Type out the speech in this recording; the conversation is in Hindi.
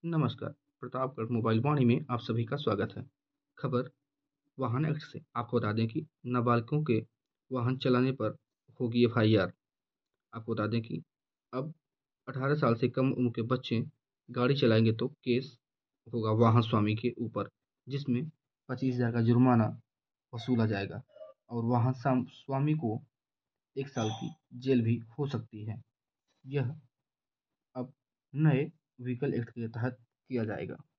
नमस्कार। प्रतापगढ़ मोबाइल वाणी में आप सभी का स्वागत है। खबर वाहन एक्ट से आपको बता दें कि नाबालिगों के वाहन चलाने पर होगी एफआईआर। आपको बता दें कि अब 18 साल से कम उम्र के बच्चे गाड़ी चलाएंगे तो केस होगा वाहन स्वामी के ऊपर, जिसमें 25,000 का जुर्माना वसूला जाएगा और वाहन स्वामी को 1 साल की जेल भी हो सकती है। यह अब नए व्हीकल एक्ट के तहत किया जाएगा।